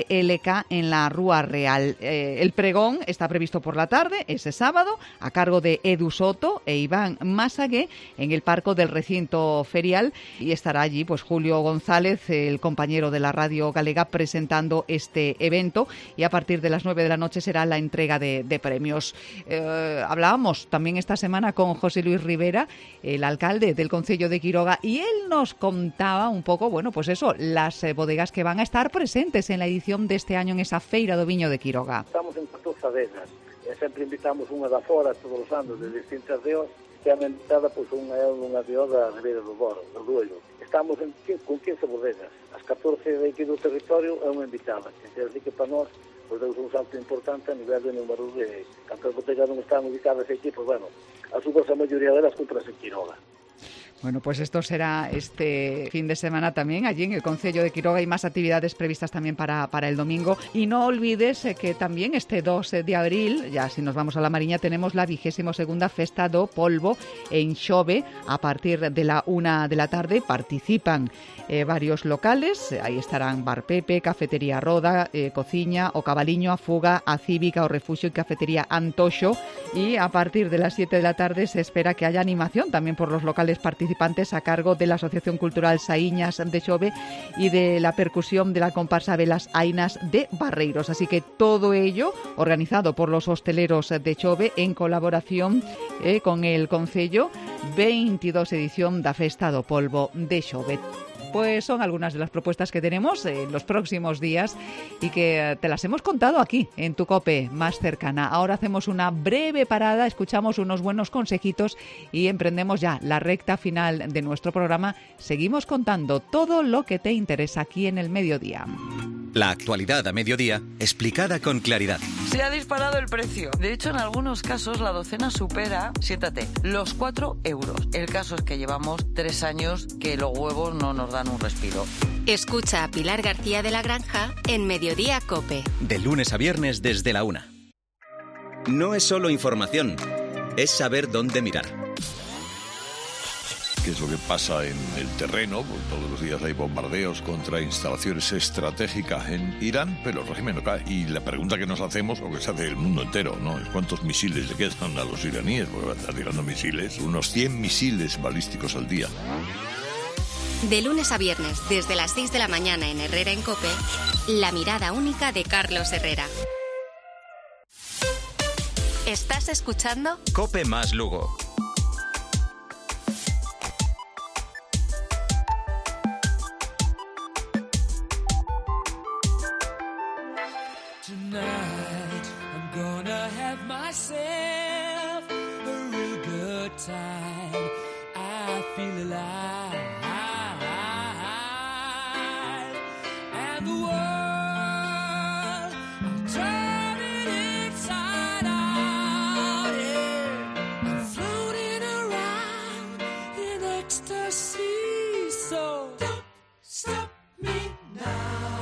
CLK en la Rúa Real. El pregón está previsto por la tarde, ese sábado, a cargo de Edu Soto e Iván Masagué en el Parco del Recinto Ferial, y estará allí pues Julio González, el compañero de la Radio Galega, presentando este evento, y a partir de las 9 de la noche será la entrega de premios. Hablábamos también esta semana con José Luis Rivera, el alcalde del Concello de Quiroga, y él nos contaba un poco, bueno, pues eso, las bodegas que van a estar presentes en la edición de este año en esa Feira do Viño de Quiroga. Estamos en 14 adegas, e sempre invitamos unha da fora todos os anos de distintas deos, que a invitada pois unha deo da Ribeira do Douro, do Duero. Estamos con 15 bodegas, as 14 de aquí do territorio é unha invitada, quer dizer que para nós pois deu un salto importante a nivel de número de cantas bodegas non están ubicadas aquí, pois bueno, a súa maioría delas compras en Quiroga. Bueno, pues esto será este fin de semana también allí en el Concello de Quiroga, y más actividades previstas también para el domingo. Y no olvides que también este 2 de abril, ya si nos vamos a la Mariña, tenemos la 22ª Festa do Polvo en Xove a partir de la 1 de la tarde. Participan varios locales, ahí estarán Bar Pepe, Cafetería Roda, Cociña, O Cabaliño, A Fuga, A Cívica, O Refugio y Cafetería Antoxo. Y a partir de las 7 de la tarde se espera que haya animación también por los locales participantes a cargo de la Asociación Cultural Saíñas de Xove y de la percusión de la comparsa Velas Ainas de Barreiros. Así que todo ello organizado por los hosteleros de Xove en colaboración con el Concello, 22 edición da Festa do Polvo de Xove. Pues son algunas de las propuestas que tenemos en los próximos días y que te las hemos contado aquí en tu COPE más cercana. Ahora hacemos una breve parada, escuchamos unos buenos consejitos y emprendemos ya la recta final de nuestro programa. Seguimos contando todo lo que te interesa aquí en el mediodía. La actualidad a mediodía, explicada con claridad. Se ha disparado el precio. De hecho, en algunos casos la docena supera, siéntate, los 4 euros. El caso es que llevamos 3 años que los huevos no nos dan un respiro. Escucha a Pilar García de la Granja en Mediodía COPE. De lunes a viernes desde la 1. No es solo información, es saber dónde mirar. ¿Qué es lo que pasa en el terreno? Pues todos los días hay bombardeos contra instalaciones estratégicas en Irán, pero el régimen no cae. Y la pregunta que nos hacemos, o que se hace el mundo entero, ¿no?, es cuántos misiles le quedan a los iraníes, porque van a estar tirando misiles, unos 100 misiles balísticos al día. De lunes a viernes, desde las 6 de la mañana en Herrera en COPE, la mirada única de Carlos Herrera. ¿Estás escuchando? COPE más Lugo. Tonight I'm gonna have myself a real good time. I feel alive. And the world, I'm turning inside out, yeah. I'm floating around in ecstasy, so me now.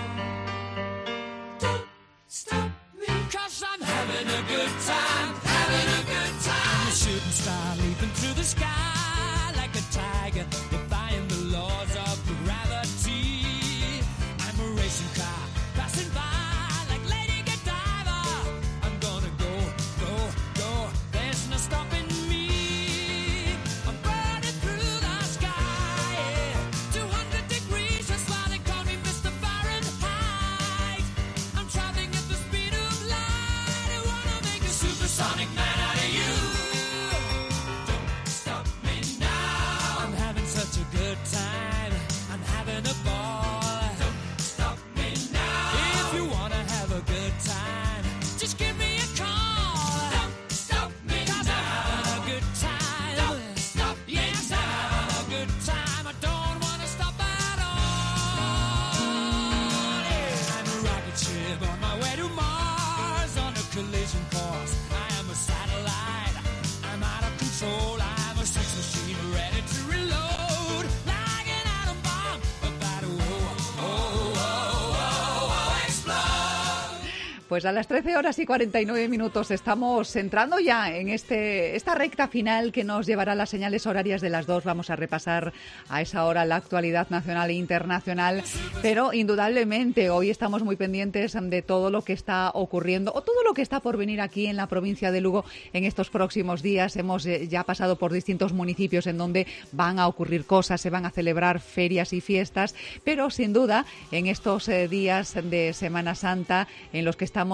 Don't stop me, 'cause I'm having a good time, having a good time. A shooting star leaping through the sky like a tiger, defying the laws of gravity. I'm a racing car passing by like Lady Godiva. I'm gonna go, go, go, there's no stopping me. I'm burning through the sky, 200 degrees, that's why they call me Mr. Fahrenheit. I'm traveling at the speed of light, I wanna make a supersonic man out of you. Don't stop me now, I'm having such a good time, I'm having a ball. Don't stop me now, if you wanna have a good time, just give me a call. Don't stop me now, 'cause I'm having a good time. Don't stop me now, I'm having a good time, I don't wanna stop at all. Yeah. I'm a rocket ship on my way to Mars, on a collision course. I am a satellite, I'm out of control, I'm a sex machine ready to reload, like an atom bomb about to explode. Pues a las 13 horas y 49 minutos estamos entrando ya en esta recta final que nos llevará a las señales horarias de las 2. Vamos a repasar a esa hora la actualidad nacional e internacional, pero indudablemente hoy estamos muy pendientes de todo lo que está ocurriendo o todo lo que está por venir aquí en la provincia de Lugo en estos próximos días. Hemos ya pasado por distintos municipios en donde van a ocurrir cosas, se van a celebrar ferias y fiestas, pero sin duda en estos días de Semana Santa en los que estamos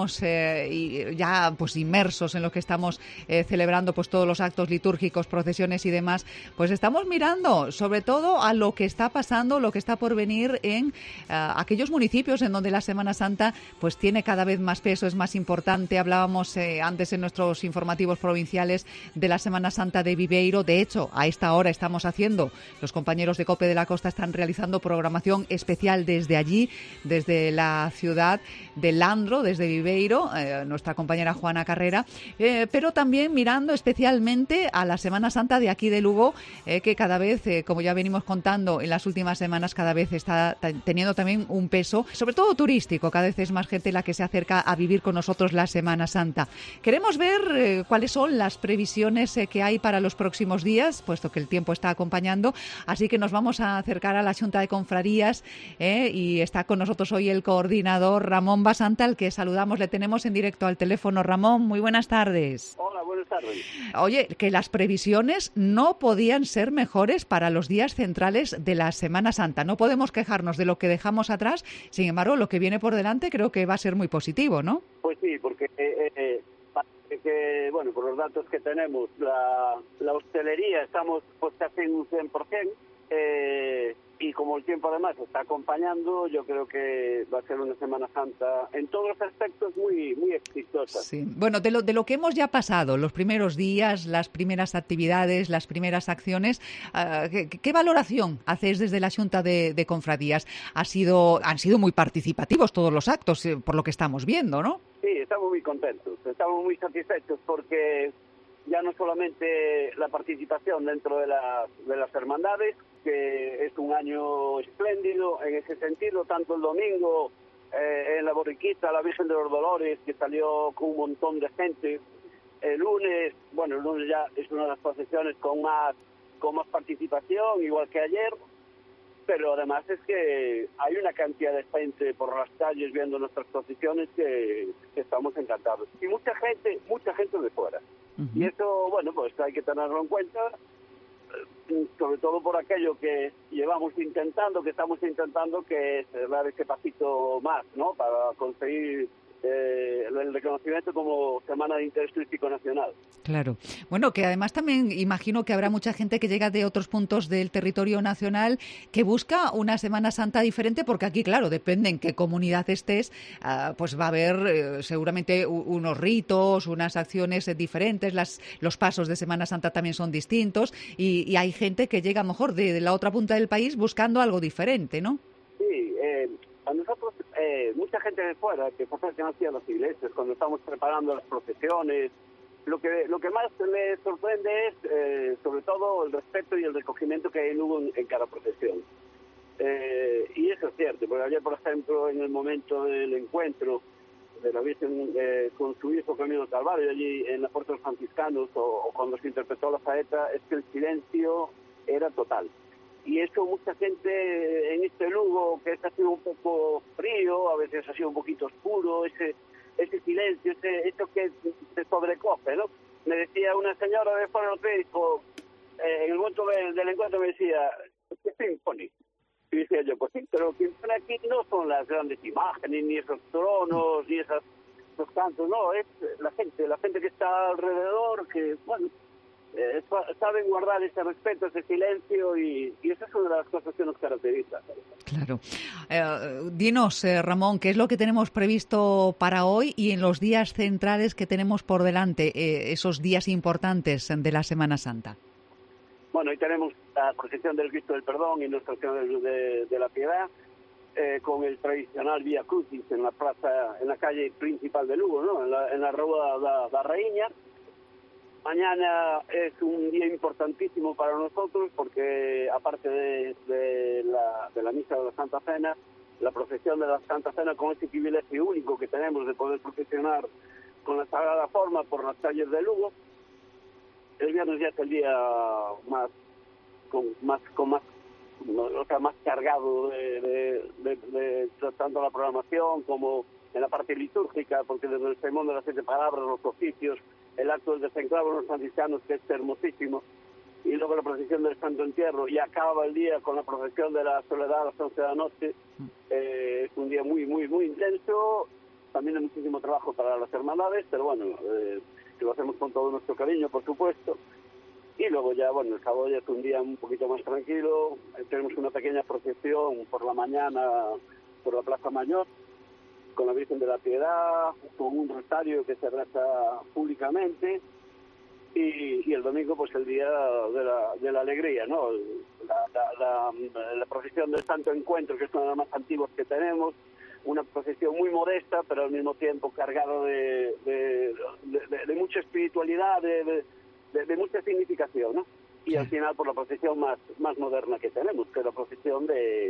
ya pues inmersos, en los que estamos celebrando pues todos los actos litúrgicos, procesiones y demás, pues estamos mirando sobre todo a lo que está pasando, lo que está por venir en aquellos municipios en donde la Semana Santa pues tiene cada vez más peso, es más importante. Hablábamos antes en nuestros informativos provinciales de la Semana Santa de Viveiro. De hecho, a esta hora estamos haciendo, los compañeros de COPE de la Costa están realizando programación especial desde allí, desde la ciudad de Landro, desde Viveiro, nuestra compañera Juana Carrera, pero también mirando especialmente a la Semana Santa de aquí de Lugo, que cada vez, como ya venimos contando en las últimas semanas, cada vez está teniendo también un peso, sobre todo turístico. Cada vez es más gente la que se acerca a vivir con nosotros la Semana Santa. Queremos ver cuáles son las previsiones que hay para los próximos días, puesto que el tiempo está acompañando, así que nos vamos a acercar a la Xunta de Confrarías y está con nosotros hoy el coordinador Ramón Basanta, al que saludamos, le tenemos en directo al teléfono. Ramón, muy buenas tardes. Hola, buenas tardes. Oye, que las previsiones no podían ser mejores para los días centrales de la Semana Santa. No podemos quejarnos de lo que dejamos atrás, sin embargo, lo que viene por delante creo que va a ser muy positivo, ¿no? Pues sí, porque parece que, bueno, por los datos que tenemos, la hostelería estamos pues casi en un 100%, y como el tiempo además está acompañando, yo creo que va a ser una Semana Santa en todos los aspectos muy muy exitosa. Sí. Bueno, de lo que hemos ya pasado, los primeros días, las primeras actividades, las primeras acciones, ¿qué valoración hacéis desde la Xunta de Confradías? Han sido muy participativos todos los actos, por lo que estamos viendo, ¿no? Sí, estamos muy contentos, estamos muy satisfechos porque ya no solamente la participación dentro de las hermandades, que es un año espléndido en ese sentido, tanto el domingo en la borriquita, la Virgen de los Dolores, que salió con un montón de gente. El lunes ya es una de las procesiones con más participación, igual que ayer, pero además es que hay una cantidad de gente por las calles viendo nuestras procesiones que estamos encantados. Y mucha gente de fuera. Uh-huh. Y eso, bueno, pues hay que tenerlo en cuenta, sobre todo por aquello que estamos intentando, que es dar ese pasito más, ¿no? Para conseguir el reconocimiento como Semana de Interés Turístico Nacional. Claro. Bueno, que además también imagino que habrá mucha gente que llega de otros puntos del territorio nacional que busca una Semana Santa diferente, porque aquí, claro, depende en qué comunidad estés, pues va a haber seguramente unos ritos, unas acciones diferentes, los pasos de Semana Santa también son distintos y hay gente que llega a lo mejor de la otra punta del país buscando algo diferente, ¿no? Sí, a nosotros mucha gente de fuera que se acercan aquí a las iglesias cuando estamos preparando las procesiones, lo que más les sorprende es sobre todo el respeto y el recogimiento que hay en cada procesión. Y eso ayer, por ejemplo, en el momento del encuentro de la Virgen con su hijo Camino del Calvario, allí en la Puerta de los Franciscanos, o cuando se interpretó la saeta, es que el silencio era total. Y eso mucha gente en este Lugo, que ha sido un poco frío, a veces ha sido un poquito oscuro, ese silencio, eso que se sobrecoge, ¿no? Me decía una señora de fuera del médico, en el momento del encuentro me decía, ¿qué Symphony? Y decía yo, pues sí, pero lo que impone aquí no son las grandes imágenes, ni esos tronos, ni esos cantos, no, es la gente que está alrededor, que, bueno, saben guardar ese respeto, ese silencio, y esa es una de las cosas que nos caracteriza. Claro. Dinos, Ramón, ¿qué es lo que tenemos previsto para hoy y en los días centrales que tenemos por delante, esos días importantes de la Semana Santa? Bueno, hoy tenemos la procesión del Cristo del Perdón y Nuestra Señora de la Piedad, con el tradicional Vía Crucis en la plaza, en la calle principal de Lugo, ¿no? En la Rúa da Raíña. Mañana es un día importantísimo para nosotros porque, aparte de la misa de la Santa Cena, la procesión de la Santa Cena, con ese privilegio único que tenemos de poder procesionar con la Sagrada Forma por las calles de Lugo. El viernes ya es el día más cargado de tanto la programación como en la parte litúrgica, porque desde el sermón de las 7 palabras, los oficios, el acto del desenclavo de los franciscanos, que es hermosísimo, y luego la procesión del Santo Entierro, y acaba el día con la procesión de la Soledad a las 11 de la noche. Es un día muy, muy, muy intenso. También hay muchísimo trabajo para las hermandades, pero bueno, que lo hacemos con todo nuestro cariño, por supuesto. Y luego ya, bueno, el sábado ya es un día un poquito más tranquilo. Tenemos una pequeña procesión por la mañana por la Plaza Mayor, con la Virgen de la Piedad, con un rosario que se reza públicamente, y el domingo pues el día de la alegría, ¿no? La procesión del Santo Encuentro, que es una de las más antiguas que tenemos, una procesión muy modesta, pero al mismo tiempo cargado de mucha espiritualidad, de mucha significación, ¿no? Y al final por la procesión más moderna que tenemos, que es la procesión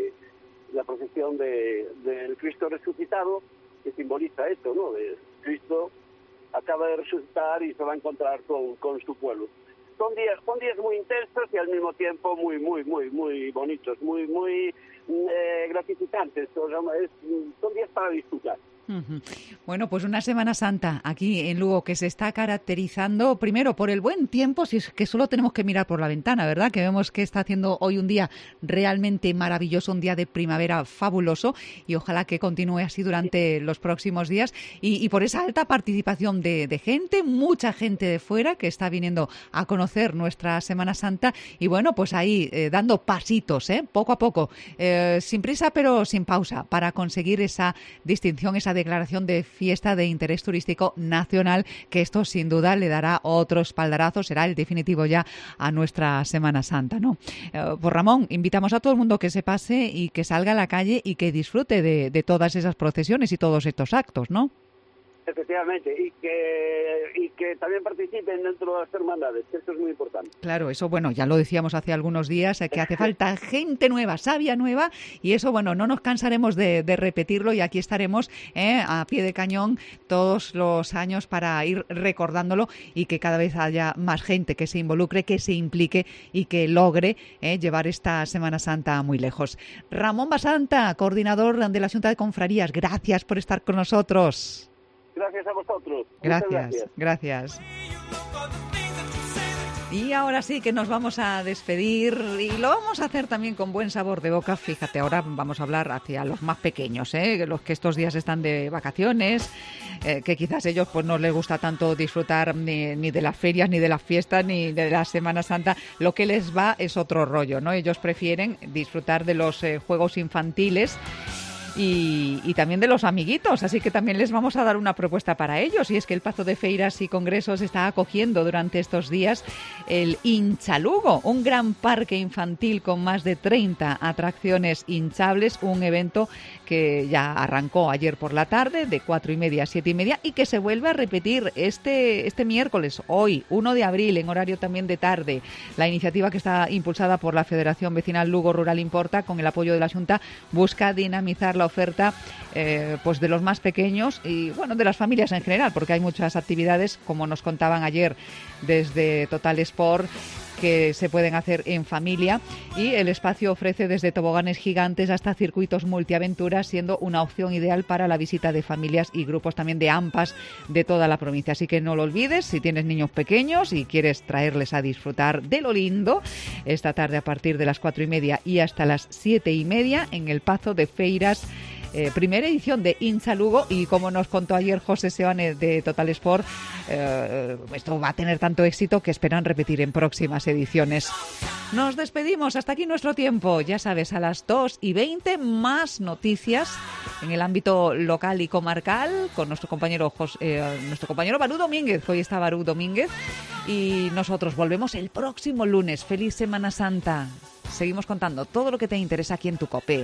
del Cristo resucitado, que simboliza esto, ¿no? Cristo acaba de resucitar y se va a encontrar con su pueblo. Son días muy intensos y al mismo tiempo muy bonitos, muy gratificantes. Son días para disfrutar. Bueno, pues una Semana Santa aquí en Lugo que se está caracterizando primero por el buen tiempo, si es que solo tenemos que mirar por la ventana, ¿verdad? Que vemos que está haciendo hoy un día realmente maravilloso, un día de primavera fabuloso, y ojalá que continúe así durante los próximos días, y por esa alta participación de gente, mucha gente de fuera que está viniendo a conocer nuestra Semana Santa, y bueno, pues ahí dando pasitos, poco a poco, sin prisa pero sin pausa, para conseguir esa distinción, esa declaración de fiesta de interés turístico nacional, que esto sin duda le dará otro espaldarazo, será el definitivo ya a nuestra Semana Santa, ¿no? Pues Ramón, invitamos a todo el mundo que se pase y que salga a la calle y que disfrute de todas esas procesiones y todos estos actos, ¿no? Efectivamente, y que también participen dentro de las hermandades, que esto es muy importante. Claro, eso, bueno, ya lo decíamos hace algunos días, que hace falta gente nueva, savia nueva, y eso, bueno, no nos cansaremos de repetirlo, y aquí estaremos a pie de cañón todos los años para ir recordándolo, y que cada vez haya más gente que se involucre, que se implique y que logre llevar esta Semana Santa muy lejos. Ramón Basanta, coordinador de la Xunta de Confrarías, gracias por estar con nosotros. Gracias a vosotros. Gracias. Y ahora sí que nos vamos a despedir, y lo vamos a hacer también con buen sabor de boca. Fíjate, ahora vamos a hablar hacia los más pequeños, los que estos días están de vacaciones, que quizás ellos pues no les gusta tanto disfrutar ni de las ferias, ni de las fiestas, ni de la Semana Santa. Lo que les va es otro rollo, ¿no? Ellos prefieren disfrutar de los juegos infantiles y también de los amiguitos, así que también les vamos a dar una propuesta para ellos, y es que el Pazo de Feiras y Congresos está acogiendo durante estos días el Hinchalugo, un gran parque infantil con más de 30 atracciones hinchables, un evento que ya arrancó ayer por la tarde de 4:30 a 7:30 y que se vuelve a repetir este miércoles, hoy, 1 de abril, en horario también de tarde. La iniciativa, que está impulsada por la Federación Vecinal Lugo Rural Importa, con el apoyo de la Xunta, busca dinamizar la oferta pues de los más pequeños y bueno, de las familias en general, porque hay muchas actividades, como nos contaban ayer desde Total Sport, que se pueden hacer en familia, y el espacio ofrece desde toboganes gigantes hasta circuitos multiaventuras, siendo una opción ideal para la visita de familias y grupos también de AMPAs de toda la provincia. Así que no lo olvides, si tienes niños pequeños y quieres traerles a disfrutar de lo lindo, esta tarde a partir de las 4:30 y hasta las 7:30 en el Pazo de Feiras, primera edición de Incha Lugo, y como nos contó ayer José Seoane de Total Sport, esto va a tener tanto éxito que esperan repetir en próximas ediciones. Nos despedimos, hasta aquí nuestro tiempo. Ya sabes, a las 2:20 más noticias en el ámbito local y comarcal con nuestro compañero Barú Domínguez. Hoy está Barú Domínguez y nosotros volvemos el próximo lunes. Feliz Semana Santa. Seguimos contando todo lo que te interesa aquí en tu COPE.